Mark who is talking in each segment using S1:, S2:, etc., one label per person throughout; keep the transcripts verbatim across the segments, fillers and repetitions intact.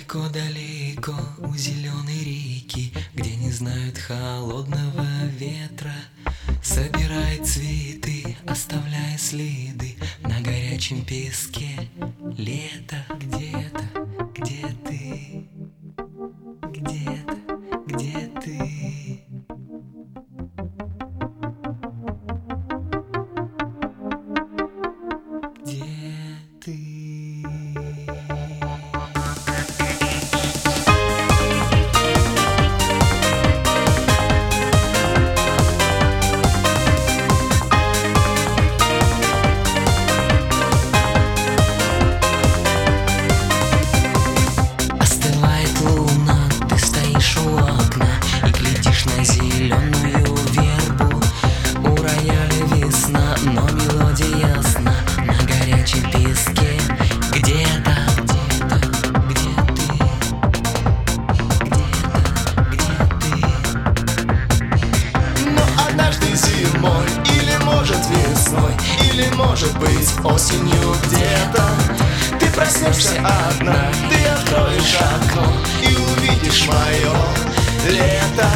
S1: Далеко-далеко у зеленой реки, где не знают холодного ветра, собирает цветы, оставляя следы на горячем песке. Лето где-то, где ты, где-то, где ты. Где ты? Зеленую вербу, у рояля весна, но мелодия ясна на горячем песке. Где-то, где-то, где ты, где-то, где ты.
S2: Но однажды зимой, или может весной, или может быть осенью где-то ты проснешься одна, ты откроешь окно и увидишь мое лето.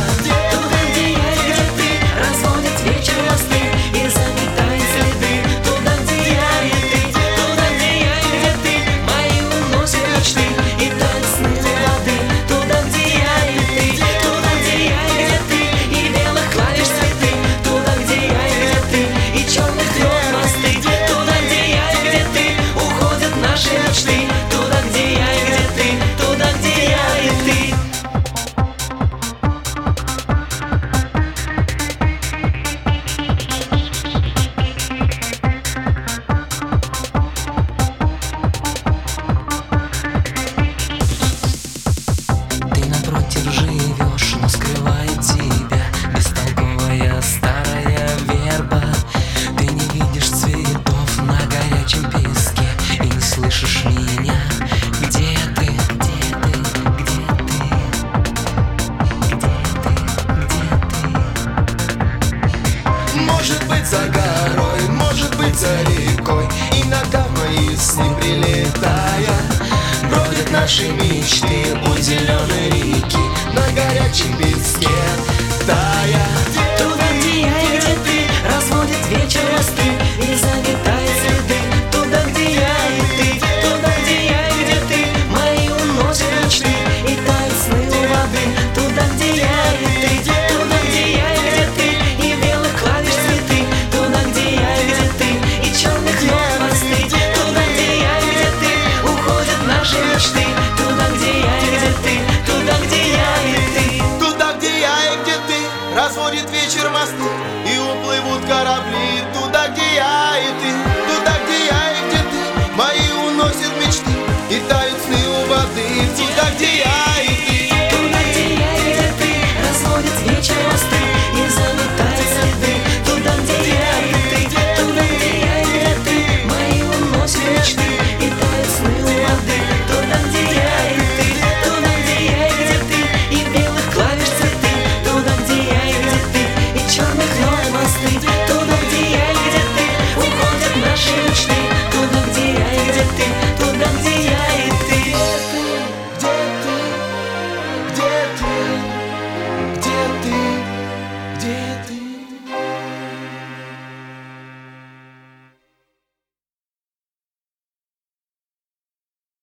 S1: Живешь, но скрывает тебя бестолковая старая верба. Ты не видишь цветов на горячем песке и не слышишь меня. Где ты, где ты, где ты, где ты, где ты?
S2: Может быть за горой, может быть за рекой, иногда в мои сны прилетая бродят наши мечты у зеленой реки на горячем песке.